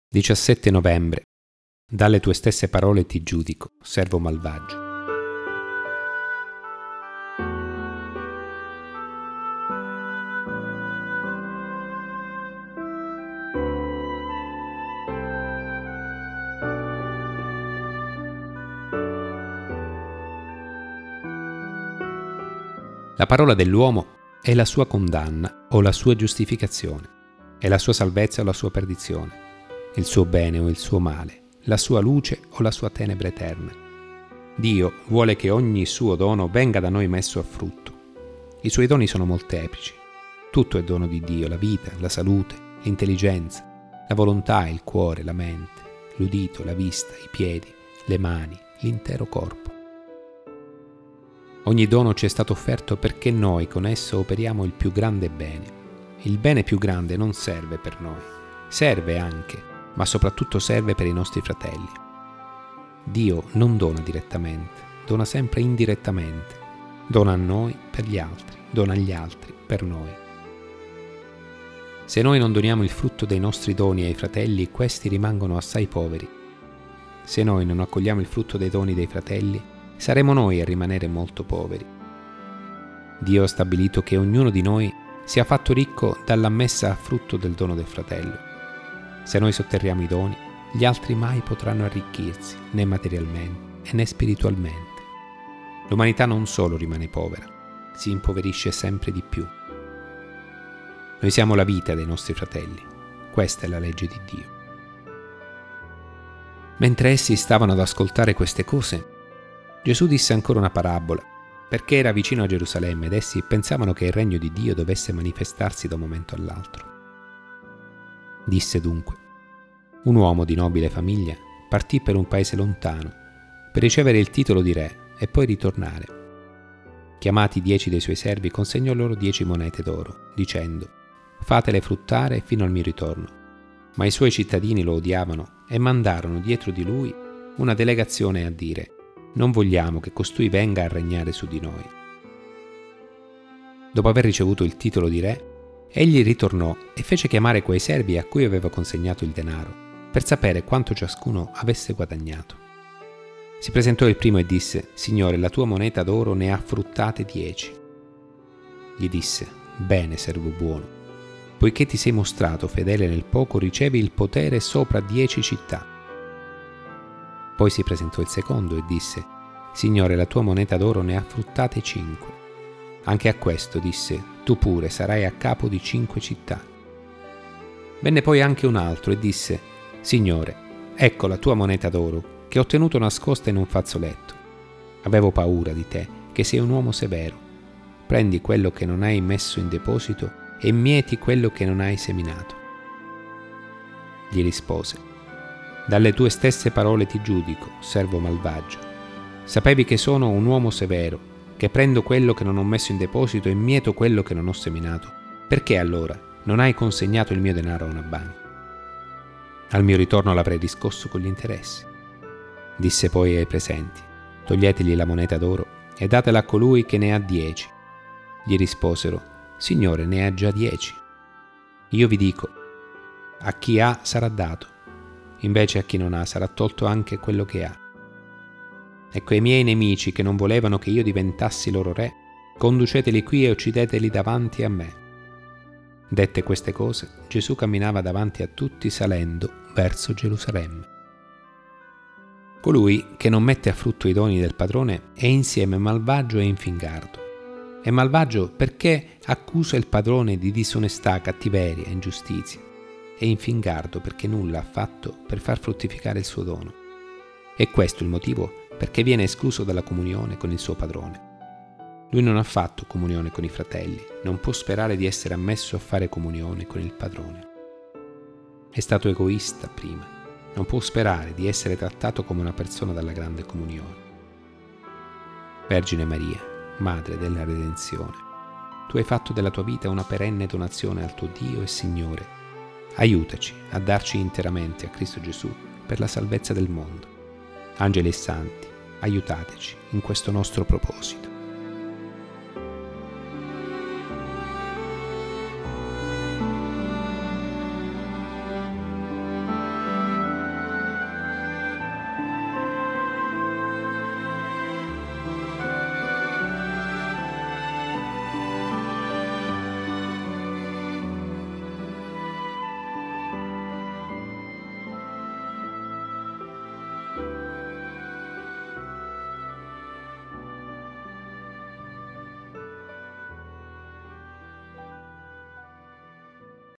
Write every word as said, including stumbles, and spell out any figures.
diciassette novembre. Dalle tue stesse parole ti giudico, servo malvagio. La parola dell'uomo è la sua condanna o la sua giustificazione, è la sua salvezza o la sua perdizione, il suo bene o il suo male, la sua luce o la sua tenebra eterna. Dio vuole che ogni suo dono venga da noi messo a frutto. I suoi doni sono molteplici. Tutto è dono di Dio: la vita, la salute, l'intelligenza, la volontà, il cuore, la mente, l'udito, la vista, i piedi, le mani, l'intero corpo. Ogni dono ci è stato offerto perché noi con esso operiamo il più grande bene. Il bene più grande non serve per noi, serve anche, ma soprattutto serve per i nostri fratelli. Dio non dona direttamente, dona sempre indirettamente. Dona a noi per gli altri, dona agli altri per noi. Se noi non doniamo il frutto dei nostri doni ai fratelli, questi rimangono assai poveri. Se noi non accogliamo il frutto dei doni dei fratelli, saremo noi a rimanere molto poveri. Dio ha stabilito che ognuno di noi sia fatto ricco dalla messa a frutto del dono del fratello. Se noi sotterriamo i doni, gli altri mai potranno arricchirsi, né materialmente né spiritualmente. L'umanità non solo rimane povera, si impoverisce sempre di più. Noi siamo la vita dei nostri fratelli. Questa è la legge di Dio. Mentre essi stavano ad ascoltare queste cose, Gesù disse ancora una parabola, perché era vicino a Gerusalemme ed essi pensavano che il regno di Dio dovesse manifestarsi da un momento all'altro. Disse dunque: un uomo di nobile famiglia partì per un paese lontano per ricevere il titolo di re e poi ritornare. Chiamati dieci dei suoi servi, consegnò loro dieci monete d'oro, dicendo: fatele fruttare fino al mio ritorno. Ma i suoi cittadini lo odiavano e mandarono dietro di lui una delegazione a dire: non vogliamo che costui venga a regnare su di noi. Dopo aver ricevuto il titolo di re, egli ritornò e fece chiamare quei servi a cui aveva consegnato il denaro, per sapere quanto ciascuno avesse guadagnato. Si presentò il primo e disse: Signore, la tua moneta d'oro ne ha fruttate dieci. Gli disse: bene, servo buono, poiché ti sei mostrato fedele nel poco, ricevi il potere sopra dieci città. Poi si presentò il secondo e disse: Signore, la tua moneta d'oro ne ha fruttate cinque. Anche a questo disse: tu pure sarai a capo di cinque città. Venne poi anche un altro e disse: Signore, ecco la tua moneta d'oro, che ho tenuto nascosta in un fazzoletto. Avevo paura di te, che sei un uomo severo. Prendi quello che non hai messo in deposito e mieti quello che non hai seminato. Gli rispose: dalle tue stesse parole ti giudico, servo malvagio. Sapevi che sono un uomo severo, che prendo quello che non ho messo in deposito e mieto quello che non ho seminato. Perché allora non hai consegnato il mio denaro a una banca? Al mio ritorno l'avrei riscosso con gli interessi. Disse poi ai presenti: toglietegli la moneta d'oro e datela a colui che ne ha dieci. Gli risposero: Signore, ne ha già dieci. Io vi dico: a chi ha sarà dato, invece a chi non ha sarà tolto anche quello che ha. E quei miei nemici che non volevano che io diventassi loro re, conduceteli qui e uccideteli davanti a me. Dette queste cose, Gesù camminava davanti a tutti salendo verso Gerusalemme. Colui che non mette a frutto i doni del padrone è insieme malvagio e infingardo. È malvagio perché accusa il padrone di disonestà, cattiveria e ingiustizia. È infingardo perché nulla ha fatto per far fruttificare il suo dono. È questo il motivo perché viene escluso dalla comunione con il suo padrone. Lui non ha fatto comunione con i fratelli, non può sperare di essere ammesso a fare comunione con il padrone. È stato egoista prima, non può sperare di essere trattato come una persona dalla grande comunione. Vergine Maria, Madre della Redenzione, tu hai fatto della tua vita una perenne donazione al tuo Dio e Signore. Aiutaci a darci interamente a Cristo Gesù per la salvezza del mondo. Angeli e santi, aiutateci in questo nostro proposito.